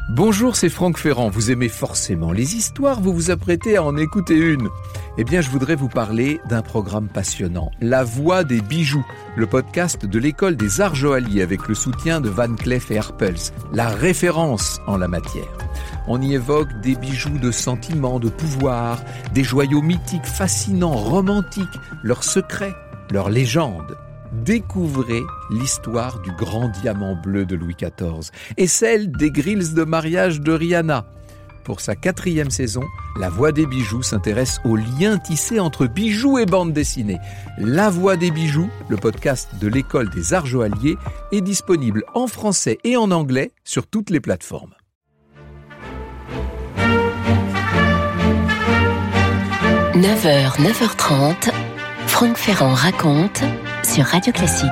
Bonjour, c'est Franck Ferrand. Vous aimez forcément les histoires, vous vous apprêtez à en écouter une. Eh bien, je voudrais vous parler d'un programme passionnant, La Voix des bijoux, le podcast de l'École des Arts Joailliers avec le soutien de Van Cleef & Arpels, la référence en la matière. On y évoque des bijoux de sentiment, de pouvoir, des joyaux mythiques, fascinants, romantiques, leurs secrets, leurs légendes. Découvrez l'histoire du grand diamant bleu de Louis XIV et celle des grilles de mariage de Rihanna. Pour sa 4e saison, La Voix des bijoux s'intéresse aux liens tissés entre bijoux et bande dessinée. La Voix des bijoux, le podcast de l'École des Arts Joailliers, est disponible en français et en anglais sur toutes les plateformes. « 9h, 9h30, Franck Ferrand raconte sur Radio Classique.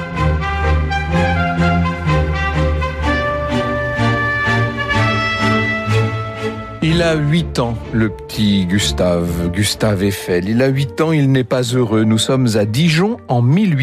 Il a 8 ans, le petit Gustave Eiffel. Il a 8 ans, il n'est pas heureux. Nous sommes à Dijon en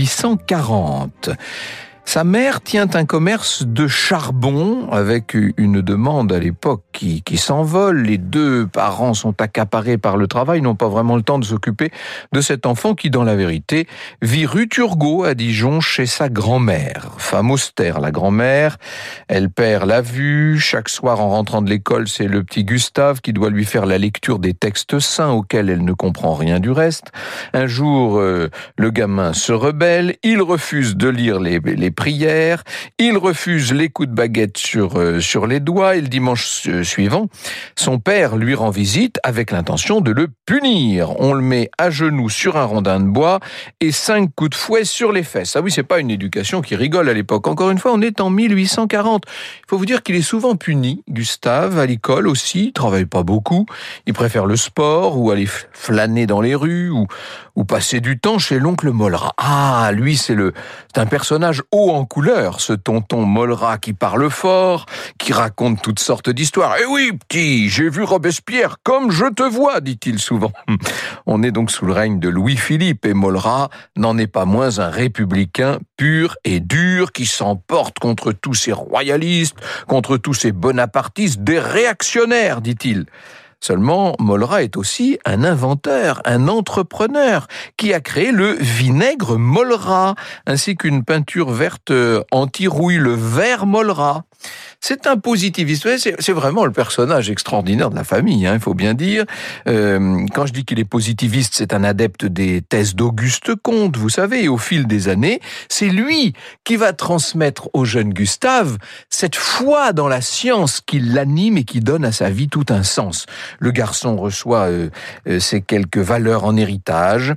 1840. Sa mère tient un commerce de charbon avec une demande à l'époque qui s'envole. Les deux parents sont accaparés par le travail, n'ont pas vraiment le temps de s'occuper de cet enfant qui, dans la vérité, vit rue Turgot à Dijon chez sa grand-mère. Femme austère, la grand-mère, elle perd la vue. Chaque soir, en rentrant de l'école, c'est le petit Gustave qui doit lui faire la lecture des textes saints auxquels elle ne comprend rien du reste. Un jour, le gamin se rebelle, il refuse de lire les prières, il refuse les coups de baguette sur les doigts et le dimanche suivant, son père lui rend visite avec l'intention de le punir. On le met à genoux sur un rondin de bois et 5 coups de fouet sur les fesses. Ah oui, c'est pas une éducation qui rigole à l'époque. Encore une fois, on est en 1840. Il faut vous dire qu'il est souvent puni, Gustave, à l'école aussi. Il travaille pas beaucoup. Il préfère le sport ou aller flâner dans les rues ou passer du temps chez l'oncle Mollerat. Ah, lui, c'est un personnage haut en couleur, ce tonton Mollerat qui parle fort, qui raconte toutes sortes d'histoires. « Eh oui, petit, j'ai vu Robespierre comme je te vois », dit-il souvent. On est donc sous le règne de Louis-Philippe et Mollerat n'en est pas moins un républicain pur et dur qui s'emporte contre tous ces royalistes, contre tous ces bonapartistes, des réactionnaires, dit-il. Seulement, Mollerat est aussi un inventeur, un entrepreneur, qui a créé le vinaigre Mollerat, ainsi qu'une peinture verte anti-rouille, le vert Mollerat. C'est un positiviste, c'est vraiment le personnage extraordinaire de la famille, il faut bien dire. Quand je dis qu'il est positiviste, c'est un adepte des thèses d'Auguste Comte, vous savez, et au fil des années, c'est lui qui va transmettre au jeune Gustave cette foi dans la science qui l'anime et qui donne à sa vie tout un sens. Le garçon reçoit ces quelques valeurs en héritage,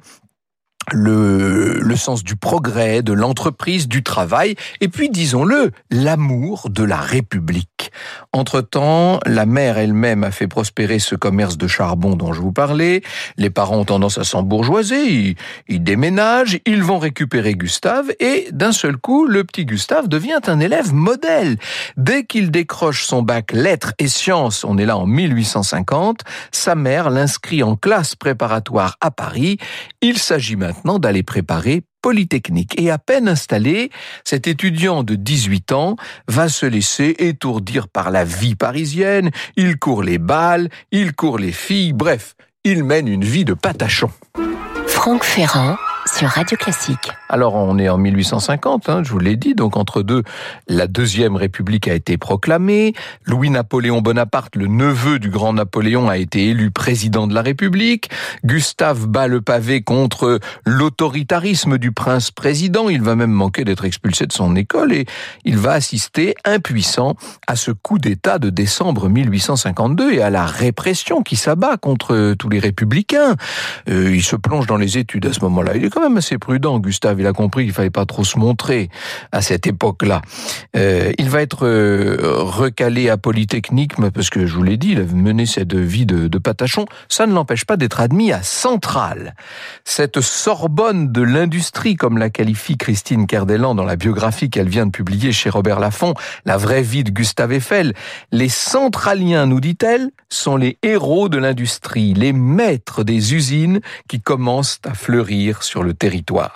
le sens du progrès, de l'entreprise, du travail, et puis, disons-le, l'amour de la République. Entre-temps, la mère elle-même a fait prospérer ce commerce de charbon dont je vous parlais. Les parents ont tendance à s'embourgeoiser, ils déménagent, ils vont récupérer Gustave, et d'un seul coup, le petit Gustave devient un élève modèle. Dès qu'il décroche son bac lettres et sciences, on est là en 1850, sa mère l'inscrit en classe préparatoire à Paris. Il s'agit maintenant d'aller préparer Polytechnique. Et à peine installé, cet étudiant de 18 ans va se laisser étourdir par la vie parisienne. Il court les bals, il court les filles, bref, il mène une vie de patachon. Franck Ferrand sur Radio Classique. Alors, on est en 1850, je vous l'ai dit, donc entre deux, la Deuxième République a été proclamée, Louis-Napoléon Bonaparte, le neveu du grand Napoléon, a été élu président de la République, Gustave bat le pavé contre l'autoritarisme du prince-président, il va même manquer d'être expulsé de son école et il va assister impuissant à ce coup d'État de décembre 1852 et à la répression qui s'abat contre tous les républicains. Il se plonge dans les études à ce moment-là, il est quand même assez prudent, Gustave. Il a compris qu'il fallait pas trop se montrer à cette époque-là. Il va être recalé à Polytechnique, parce que je vous l'ai dit, il a mené cette vie de patachon. Ça ne l'empêche pas d'être admis à Centrale. Cette Sorbonne de l'industrie, comme la qualifie Christine Kerdelan dans la biographie qu'elle vient de publier chez Robert Laffont, La vraie vie de Gustave Eiffel. Les centraliens, nous dit-elle, sont les héros de l'industrie, les maîtres des usines qui commencent à fleurir sur le territoire.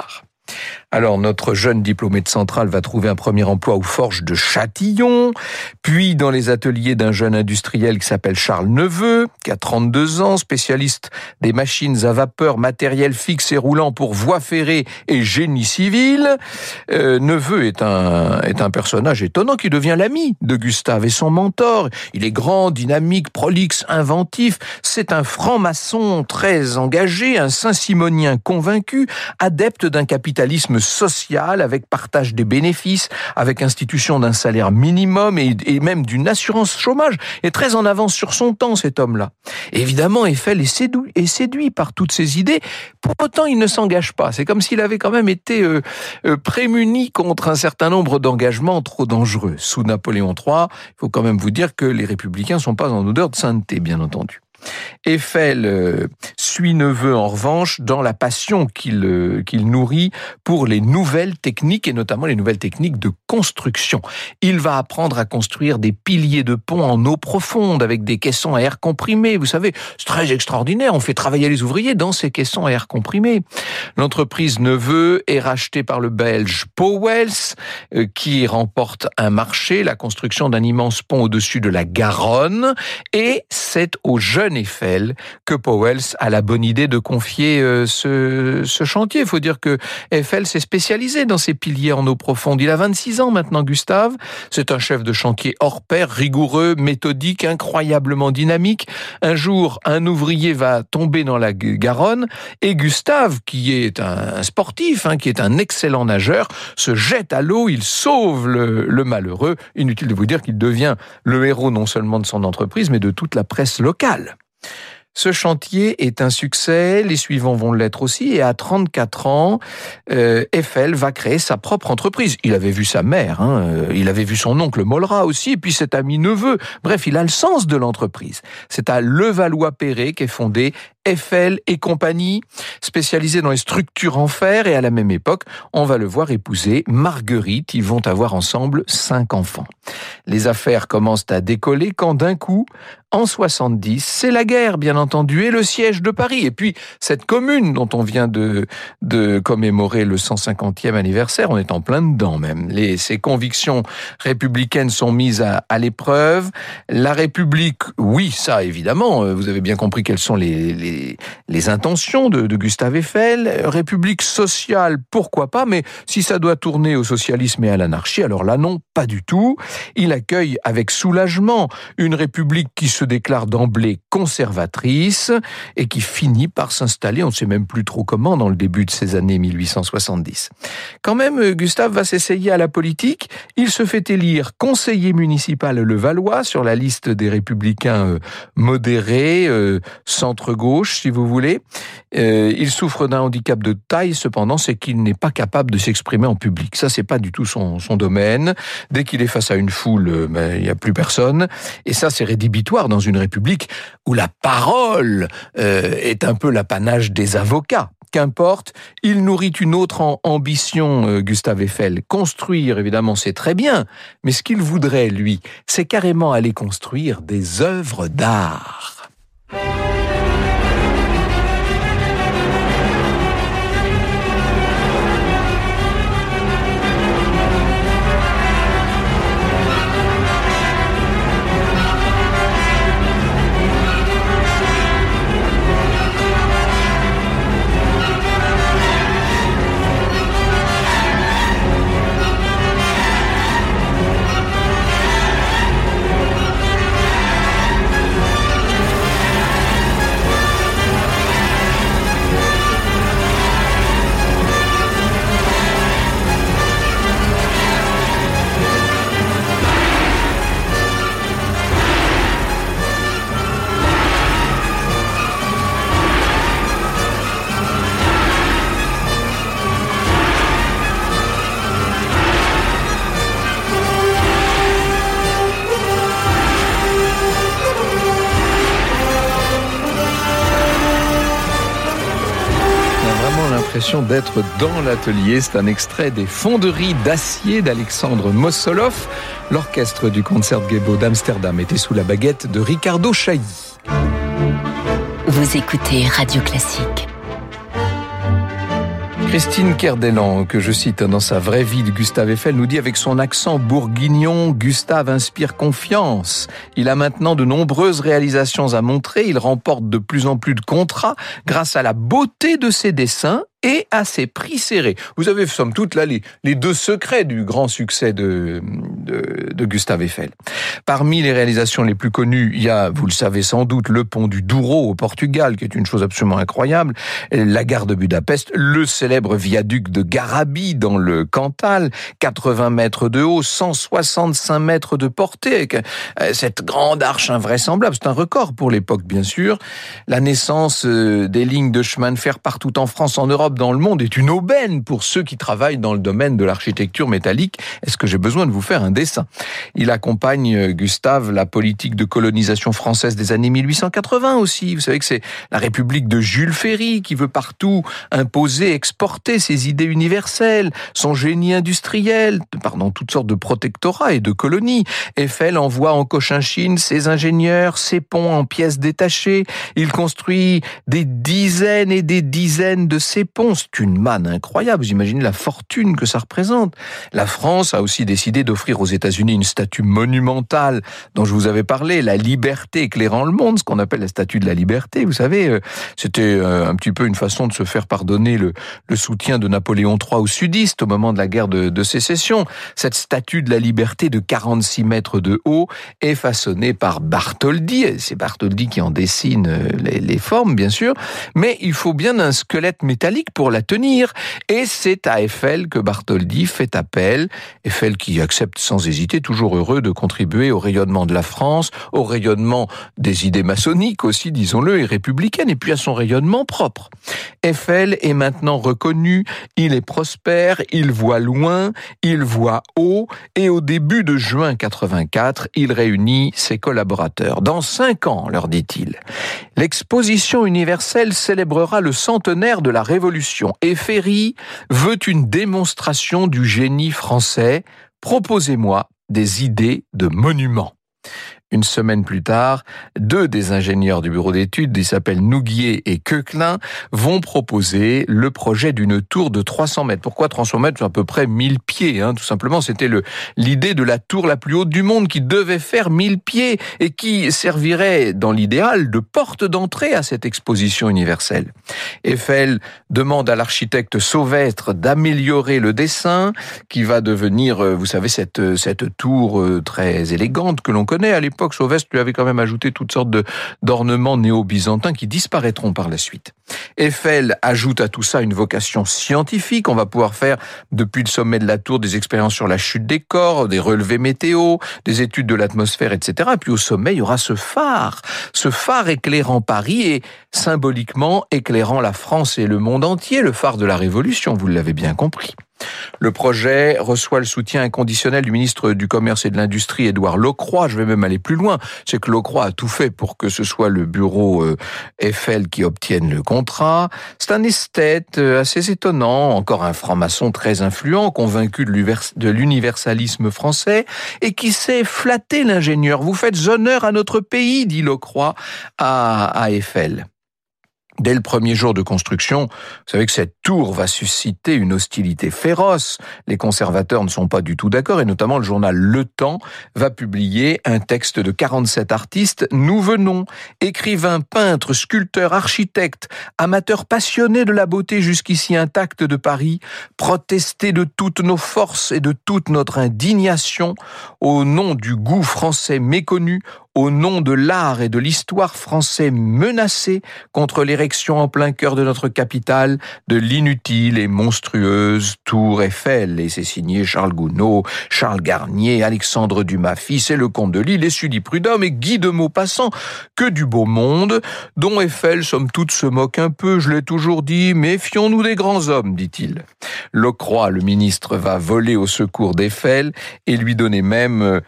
Alors, notre jeune diplômé de Centrale va trouver un premier emploi aux forges de Châtillon, puis dans les ateliers d'un jeune industriel qui s'appelle Charles Neveu, qui a 32 ans, spécialiste des machines à vapeur, matériel fixe et roulant pour voies ferrées et génie civil. Neveu est un personnage étonnant qui devient l'ami de Gustave et son mentor. Il est grand, dynamique, prolixe, inventif. C'est un franc-maçon très engagé, un saint-simonien convaincu, adepte d'un capitalisme social avec partage des bénéfices, avec institution d'un salaire minimum et même d'une assurance chômage. Et très en avance sur son temps, cet homme-là. Et évidemment, Eiffel est séduit par toutes ces idées. Pour autant, il ne s'engage pas. C'est comme s'il avait quand même été prémuni contre un certain nombre d'engagements trop dangereux. Sous Napoléon III, il faut quand même vous dire que les républicains ne sont pas en odeur de sainteté, bien entendu. Eiffel suit Neveu en revanche dans la passion qu'il nourrit pour les nouvelles techniques et notamment les nouvelles techniques de construction. Il va apprendre à construire des piliers de pont en eau profonde avec des caissons à air comprimé. Vous savez, c'est très extraordinaire. On fait travailler les ouvriers dans ces caissons à air comprimé. L'entreprise Neveu est rachetée par le Belge Pauwels qui remporte un marché, la construction d'un immense pont au-dessus de la Garonne, et c'est au jeune Eiffel que Pauwels a la bonne idée de confier ce chantier. Il faut dire que Eiffel s'est spécialisé dans ces piliers en eau profonde. Il a 26 ans maintenant, Gustave. C'est un chef de chantier hors pair, rigoureux, méthodique, incroyablement dynamique. Un jour, un ouvrier va tomber dans la Garonne et Gustave, qui est un sportif, qui est un excellent nageur, se jette à l'eau, il sauve le malheureux. Inutile de vous dire qu'il devient le héros non seulement de son entreprise, mais de toute la presse locale. Ce chantier est un succès, les suivants vont l'être aussi, et à 34 ans, Eiffel va créer sa propre entreprise. Il avait vu sa mère, il avait vu son oncle Mollerat aussi, et puis cet ami Neveu. Bref, il a le sens de l'entreprise. C'est à Levallois-Perret qu'est fondée Eiffel et compagnie, spécialisée dans les structures en fer, et à la même époque, on va le voir épouser Marguerite. Ils vont avoir ensemble 5 enfants. Les affaires commencent à décoller quand d'un coup, en 70, c'est la guerre, bien entendu, et le siège de Paris. Et puis, cette commune dont on vient de commémorer le 150e anniversaire, on est en plein dedans même. Ses convictions républicaines sont mises à l'épreuve. La République, oui, ça évidemment, vous avez bien compris quelles sont les intentions de Gustave Eiffel. République sociale, pourquoi pas, mais si ça doit tourner au socialisme et à l'anarchie, alors là non, pas du tout. Il accueille avec soulagement une République qui se déclare d'emblée conservatrice et qui finit par s'installer, on ne sait même plus trop comment, dans le début de ces années 1870. Quand même, Gustave va s'essayer à la politique. Il se fait élire conseiller municipal levallois sur la liste des républicains modérés, centre-gauche, si vous voulez. Il souffre d'un handicap de taille, cependant, c'est qu'il n'est pas capable de s'exprimer en public. Ça, c'est pas du tout son domaine. Dès qu'il est face à une foule, il n'y a plus personne. Et ça, c'est rédhibitoire dans une république où la parole est un peu l'apanage des avocats. Qu'importe, il nourrit une autre ambition, Gustave Eiffel. Construire, évidemment, c'est très bien, mais ce qu'il voudrait, lui, c'est carrément aller construire des œuvres d'art. D'être dans l'atelier. C'est un extrait des Fonderies d'acier d'Alexandre Mossolov. L'orchestre du Concertgebouw d'Amsterdam était sous la baguette de Ricardo Chailly. Vous écoutez Radio Classique. Christine Kerdelan, que je cite dans sa vraie vie de Gustave Eiffel, nous dit avec son accent bourguignon, Gustave inspire confiance. Il a maintenant de nombreuses réalisations à montrer, il remporte de plus en plus de contrats grâce à la beauté de ses dessins et à ses prix serrés. Vous avez, somme toute, là, les deux secrets du grand succès de Gustave Eiffel. Parmi les réalisations les plus connues, il y a, vous le savez sans doute, le pont du Douro au Portugal, qui est une chose absolument incroyable, la gare de Budapest, le célèbre viaduc de Garabi dans le Cantal, 80 mètres de haut, 165 mètres de portée, avec cette grande arche invraisemblable. C'est un record pour l'époque, bien sûr. La naissance des lignes de chemin de fer partout en France, en Europe, dans le monde est une aubaine pour ceux qui travaillent dans le domaine de l'architecture métallique. Est-ce que j'ai besoin de vous faire un dessin? Il accompagne, Gustave, la politique de colonisation française des années 1880 aussi. Vous savez que c'est la République de Jules Ferry qui veut partout imposer, exporter ses idées universelles, son génie industriel, pardon, toutes sortes de protectorats et de colonies. Eiffel envoie en Cochinchine ses ingénieurs, ses ponts en pièces détachées. Il construit des dizaines et des dizaines de ces ponts. C'est une manne incroyable. Vous imaginez la fortune que ça représente. La France a aussi décidé d'offrir aux États-Unis une statue monumentale dont je vous avais parlé, la liberté éclairant le monde, ce qu'on appelle la statue de la liberté. Vous savez, c'était un petit peu une façon de se faire pardonner le soutien de Napoléon III aux sudistes au moment de la guerre de sécession. Cette statue de la liberté de 46 mètres de haut est façonnée par Bartholdi. C'est Bartholdi qui en dessine les formes, bien sûr, mais il faut bien un squelette métallique pour la tenir. Et c'est à Eiffel que Bartholdi fait appel. Eiffel qui accepte sans hésiter, toujours heureux de contribuer au rayonnement de la France, au rayonnement des idées maçonniques aussi, disons-le, et républicaines, et puis à son rayonnement propre. Eiffel est maintenant reconnu, il est prospère, il voit loin, il voit haut, et au début de juin 84, il réunit ses collaborateurs. Dans 5 ans, leur dit-il, l'exposition universelle célébrera le centenaire de la Révolution. Et Ferry veut une démonstration du génie français. Proposez-moi des idées de monuments. Une semaine plus tard, 2 des ingénieurs du bureau d'études, ils s'appellent Nouguier et Coquelin, vont proposer le projet d'une tour de 300 mètres. Pourquoi 300 mètres? C'est à peu près 1000 pieds, tout simplement. C'était l'idée de la tour la plus haute du monde qui devait faire 1000 pieds et qui servirait, dans l'idéal, de porte d'entrée à cette exposition universelle. Eiffel demande à l'architecte Sauvestre d'améliorer le dessin qui va devenir, vous savez, cette tour très élégante que l'on connaît à l'époque. Sauvestre lui avait quand même ajouté toutes sortes d'ornements néo-byzantins qui disparaîtront par la suite. Eiffel ajoute à tout ça une vocation scientifique. On va pouvoir faire, depuis le sommet de la tour, des expériences sur la chute des corps, des relevés météo, des études de l'atmosphère, etc. Et puis au sommet, il y aura ce phare éclairant Paris et symboliquement éclairant la France et le monde entier, le phare de la Révolution, vous l'avez bien compris. Le projet reçoit le soutien inconditionnel du ministre du Commerce et de l'Industrie, Édouard Locroix. Je vais même aller plus loin. C'est que Locroix a tout fait pour que ce soit le bureau Eiffel qui obtienne le contrat. C'est un esthète assez étonnant, encore un franc-maçon très influent, convaincu de l'universalisme français et qui sait flatter l'ingénieur. Vous faites honneur à notre pays, dit Locroix à Eiffel. Dès le premier jour de construction, vous savez que cette tour va susciter une hostilité féroce. Les conservateurs ne sont pas du tout d'accord et notamment le journal Le Temps va publier un texte de 47 artistes. Nous venons, écrivains, peintres, sculpteurs, architectes, amateurs passionnés de la beauté jusqu'ici intacte de Paris, protester de toutes nos forces et de toute notre indignation au nom du goût français méconnu, au nom de l'art et de l'histoire français menacés contre l'érection en plein cœur de notre capitale de l'inutile et monstrueuse tour Eiffel. Et c'est signé Charles Gounod, Charles Garnier, Alexandre Dumas fils et le comte de Lille et Sully Prudhomme et Guy de Maupassant. Que du beau monde, dont Eiffel, somme toute, se moque un peu. Je l'ai toujours dit, méfions-nous des grands hommes, dit-il. Locroix, le ministre, va voler au secours d'Eiffel et lui donner même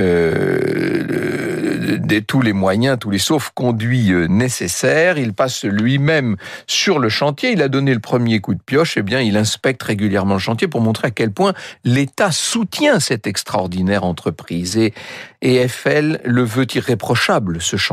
tous les moyens, tous les sauf-conduits nécessaires. Il passe lui-même sur le chantier. Il a donné le premier coup de pioche. Eh bien, il inspecte régulièrement le chantier pour montrer à quel point l'État soutient cette extraordinaire entreprise. Et Eiffel le veut irréprochable, ce chantier.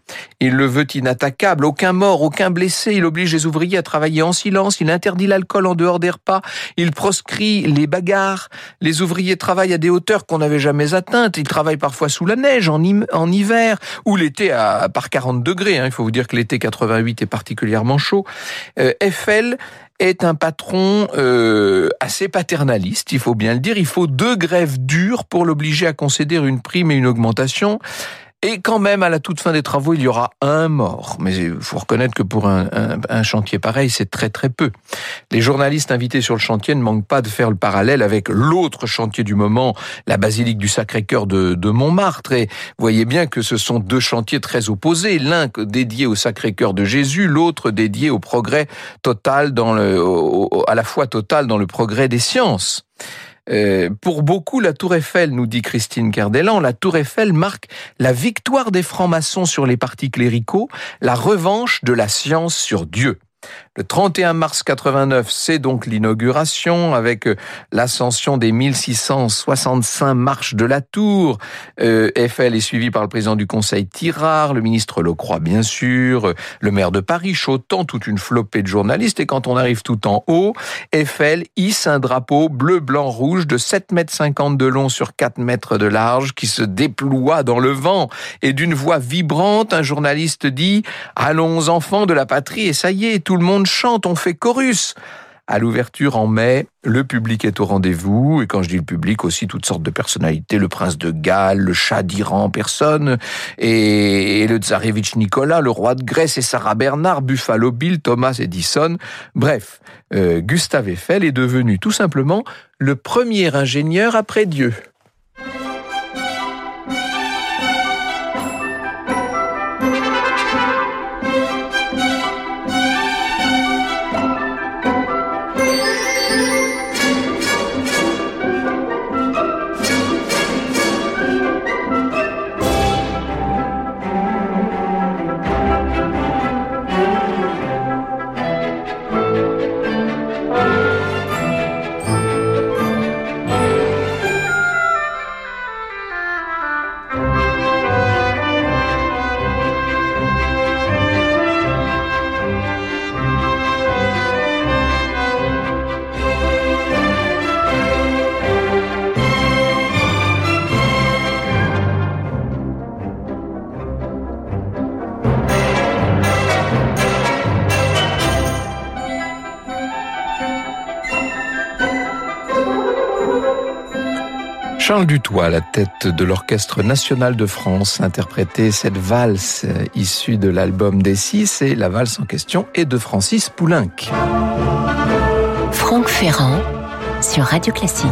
Il le veut inattaquable, aucun mort, aucun blessé. Il oblige les ouvriers à travailler en silence. Il interdit l'alcool en dehors des repas. Il proscrit les bagarres. Les ouvriers travaillent à des hauteurs qu'on n'avait jamais atteintes. Ils travaillent parfois sous la neige, en hiver, ou l'été par 40 degrés. Il faut vous dire que l'été 88 est particulièrement chaud. Eiffel est un patron assez paternaliste, il faut bien le dire. Il faut 2 grèves dures pour l'obliger à concéder une prime et une augmentation. Et quand même, à la toute fin des travaux, il y aura 1 mort. Mais il faut reconnaître que pour un chantier pareil, c'est très très peu. Les journalistes invités sur le chantier ne manquent pas de faire le parallèle avec l'autre chantier du moment, la basilique du Sacré-Cœur de Montmartre. Et vous voyez bien que ce sont 2 chantiers très opposés. L'un dédié au Sacré-Cœur de Jésus, l'autre dédié au progrès total à la fois total dans le progrès des sciences. Pour beaucoup, la Tour Eiffel, nous dit Christine Kerdelan, la Tour Eiffel marque la victoire des francs-maçons sur les partis cléricaux, la revanche de la science sur Dieu. Le 31 mars 89, c'est donc l'inauguration avec l'ascension des 1665 marches de la Tour. Eiffel est suivi par le président du Conseil Tirard, le ministre Lecroix bien sûr, le maire de Paris, Chautemps, toute une flopée de journalistes. Et quand on arrive tout en haut, Eiffel hisse un drapeau bleu, blanc, rouge de 7,50 m de long sur 4 mètres de large qui se déploie dans le vent. Et d'une voix vibrante, un journaliste dit « Allons enfants de la patrie » et ça y est, tout le monde chante, on fait chorus. À l'ouverture en mai, le public est au rendez-vous, et quand je dis le public, aussi toutes sortes de personnalités, le prince de Galles, le Shah d'Iran en personne, et le tsarevitch Nicolas, le roi de Grèce et Sarah Bernard, Buffalo Bill, Thomas Edison. Bref, Gustave Eiffel est devenu tout simplement le premier ingénieur après Dieu. Charles Dutoit, à la tête de l'Orchestre National de France, interprétait cette valse issue de l'album des 6, et la valse en question est de Francis Poulenc. Franck Ferrand sur Radio Classique.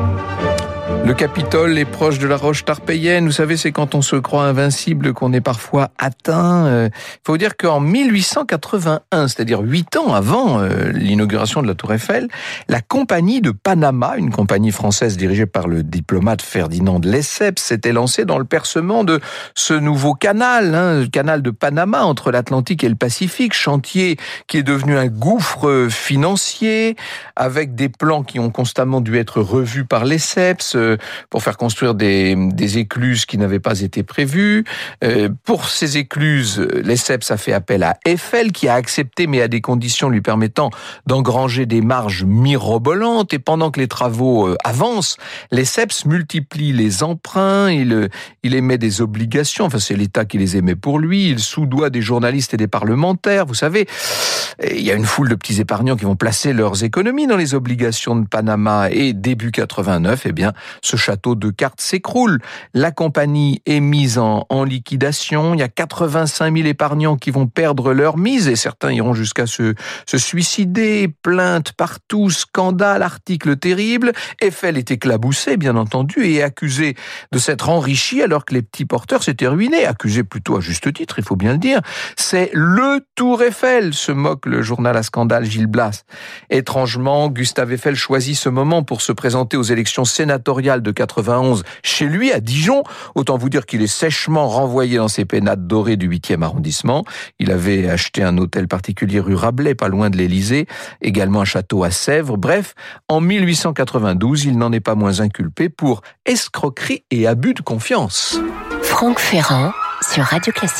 Le Capitole est proche de la roche tarpéienne. Vous savez, c'est quand on se croit invincible qu'on est parfois atteint. Il faut dire qu'en 1881, c'est-à-dire 8 ans avant l'inauguration de la Tour Eiffel, la Compagnie de Panama, une compagnie française dirigée par le diplomate Ferdinand de Lesseps, s'était lancée dans le percement de ce nouveau canal, le canal de Panama entre l'Atlantique et le Pacifique, chantier qui est devenu un gouffre financier, avec des plans qui ont constamment dû être revus par Lesseps, pour faire construire des écluses qui n'avaient pas été prévues. Pour ces écluses, Lesseps a fait appel à Eiffel, qui a accepté, mais à des conditions lui permettant d'engranger des marges mirobolantes. Et pendant que les travaux avancent, Lesseps multiplie les emprunts, il émet des obligations, enfin c'est l'État qui les émet pour lui, il soudoie des journalistes et des parlementaires. Vous savez, il y a une foule de petits épargnants qui vont placer leurs économies dans les obligations de Panama. Et début 89, eh bien, ce château de cartes s'écroule. La compagnie est mise en liquidation. Il y a 85 000 épargnants qui vont perdre leur mise, et certains iront jusqu'à se suicider. Plaintes partout, scandale, articles terribles. Eiffel est éclaboussé, bien entendu, et est accusé de s'être enrichi alors que les petits porteurs s'étaient ruinés. Accusé plutôt à juste titre, il faut bien le dire. C'est le Tour Eiffel, se moque le journal à scandale Gil Blas. Étrangement, Gustave Eiffel choisit ce moment pour se présenter aux élections sénatoriales de 91 chez lui à Dijon. Autant vous dire qu'il est sèchement renvoyé dans ses pénates dorées du 8e arrondissement. Il avait acheté un hôtel particulier rue Rabelais, pas loin de l'Élysée, également un château à Sèvres. Bref, en 1892, il n'en est pas moins inculpé pour escroquerie et abus de confiance. Franck Ferrand sur Radio Classique.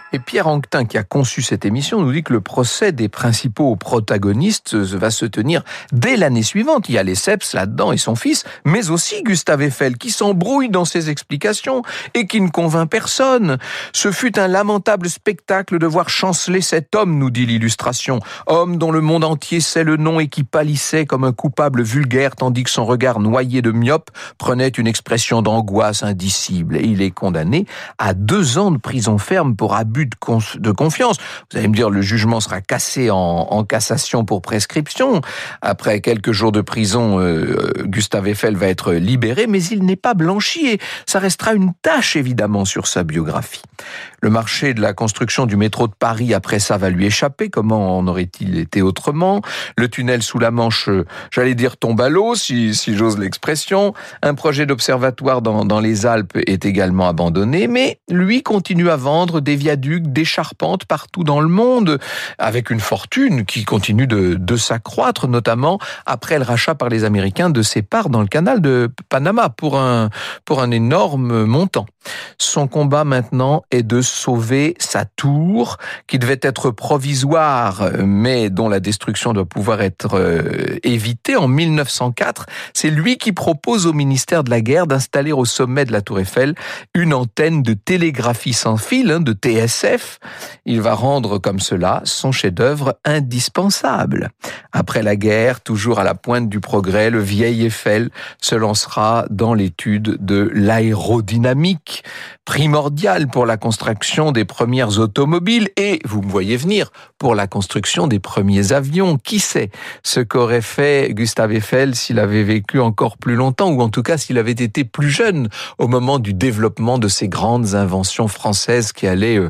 Et Pierre Anquetin, qui a conçu cette émission, nous dit que le procès des principaux protagonistes va se tenir dès l'année suivante. Il y a Lesseps là-dedans et son fils, mais aussi Gustave Eiffel, qui s'embrouille dans ses explications et qui ne convainc personne. Ce fut un lamentable spectacle de voir chanceler cet homme, nous dit l'illustration. Homme dont le monde entier sait le nom et qui pâlissait comme un coupable vulgaire, tandis que son regard noyé de myope prenait une expression d'angoisse indicible. Et il est condamné à 2 ans de prison ferme pour abus de confiance. Vous allez me dire, le jugement sera cassé en cassation pour prescription. Après quelques jours de prison, Gustave Eiffel va être libéré, mais il n'est pas blanchi et ça restera une tache évidemment sur sa biographie. Le marché de la construction du métro de Paris après ça va lui échapper. Comment en aurait-il été autrement? Le tunnel sous la Manche, j'allais dire tombe à l'eau, si j'ose l'expression. Un projet d'observatoire dans les Alpes est également abandonné, mais lui continue à vendre des viaducs, des charpentes partout dans le monde, avec une fortune qui continue de s'accroître, notamment après le rachat par les Américains de ses parts dans le canal de Panama pour un énorme montant. Son combat maintenant est de sauver sa tour, qui devait être provisoire, mais dont la destruction doit pouvoir être évitée. En 1904, c'est lui qui propose au ministère de la Guerre d'installer au sommet de la Tour Eiffel une antenne de télégraphie sans fil, de TSF. Il va rendre comme cela son chef-d'œuvre indispensable. Après la guerre, toujours à la pointe du progrès, le vieil Eiffel se lancera dans l'étude de l'aérodynamique, primordiale pour la construction des premières automobiles et, vous me voyez venir, pour la construction des premiers avions. Qui sait ce qu'aurait fait Gustave Eiffel s'il avait vécu encore plus longtemps, ou en tout cas s'il avait été plus jeune au moment du développement de ces grandes inventions françaises qui allaient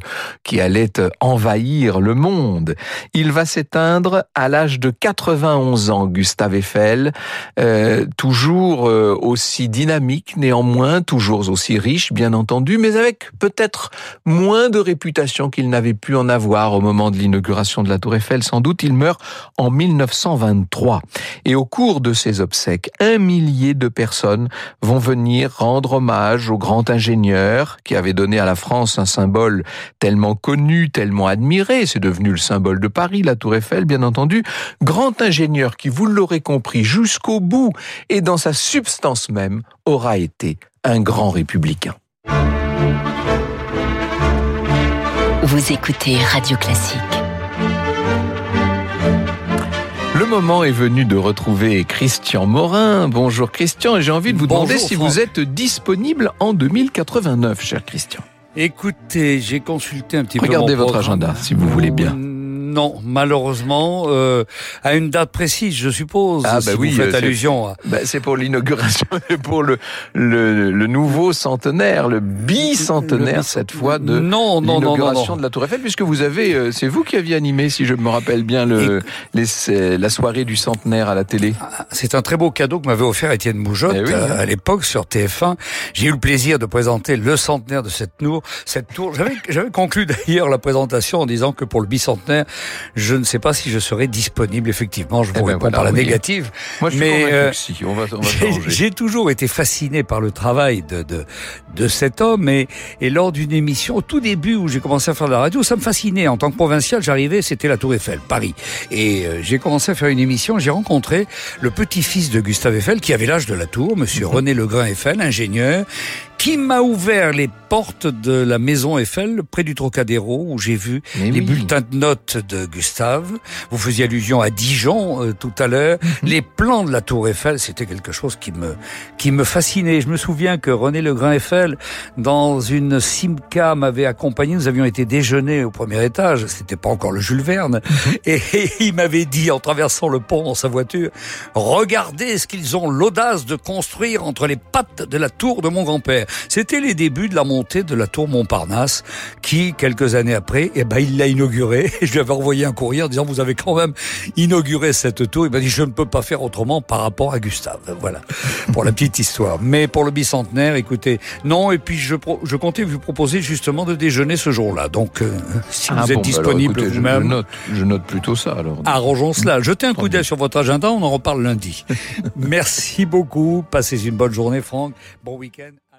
envahir le monde. Il va s'éteindre à l'âge de 91 ans, Gustave Eiffel, toujours aussi dynamique néanmoins, toujours aussi riche bien entendu, mais avec peut-être moins de réputation qu'il n'avait pu en avoir au moment de l'inauguration de la Tour Eiffel. Sans doute, il meurt en 1923. Et au cours de ses obsèques, 1 millier de personnes vont venir rendre hommage au grand ingénieur qui avait donné à la France un symbole tellement connu, tellement admiré. C'est devenu le symbole de Paris, la Tour Eiffel, bien entendu. Grand ingénieur qui, vous l'aurez compris, jusqu'au bout et dans sa substance même, aura été un grand républicain. Vous écoutez Radio Classique. Le moment est venu de retrouver Christian Morin. Bonjour Christian, et j'ai envie de vous demander si vous êtes disponible en 2089, cher Christian. Écoutez, j'ai consulté un petit peu Regardez votre agenda, si vous voulez bien. Non, malheureusement, à une date précise, je suppose, si vous faites allusion. C'est pour l'inauguration, pour le nouveau centenaire, le bicentenaire cette fois de l'inauguration de la Tour Eiffel, puisque vous avez, c'est vous qui aviez animé, si je me rappelle bien, la soirée du centenaire à la télé. C'est un très beau cadeau que m'avait offert Étienne Moujotte à l'époque sur TF1. J'ai eu le plaisir de présenter le centenaire de cette tour. J'avais conclu d'ailleurs la présentation en disant que pour le bicentenaire, je ne sais pas si je serai disponible, effectivement. Je vous réponds par la négative. Moi, je suis convaincu que si. On va j'ai toujours été fasciné par le travail de cet homme et lors d'une émission, au tout début où j'ai commencé à faire de la radio, ça me fascinait. En tant que provincial, j'arrivais, c'était la Tour Eiffel, Paris. Et j'ai commencé à faire une émission, j'ai rencontré le petit-fils de Gustave Eiffel, qui avait l'âge de la Tour, monsieur René Legrain Eiffel, ingénieur, qui m'a ouvert les portes de la maison Eiffel, près du Trocadéro, où j'ai vu les bulletins de notes de Gustave. Vous faisiez allusion à Dijon tout à l'heure. Les plans de la Tour Eiffel, c'était quelque chose qui me fascinait. Je me souviens que René Legrain Eiffel, dans une Simca, m'avait accompagné. Nous avions été déjeuner au premier étage. C'était pas encore le Jules Verne. Et il m'avait dit, en traversant le pont dans sa voiture, regardez ce qu'ils ont l'audace de construire entre les pattes de la tour de mon grand-père. C'était les débuts de la montée de la tour Montparnasse qui, quelques années après, il l'a inaugurée. Je lui avais envoyé un courrier en disant, vous avez quand même inauguré cette tour. Il m'a dit, je ne peux pas faire autrement par rapport à Gustave. Voilà, pour la petite histoire. Mais pour le bicentenaire, écoutez, non, et puis je comptais vous proposer justement de déjeuner ce jour-là. Donc, si vous êtes disponible vous-même... Je note plutôt ça, alors. Arrangeons cela. Jetez un coup d'œil sur votre agenda, on en reparle lundi. Merci beaucoup. Passez une bonne journée, Franck. Bon week-end.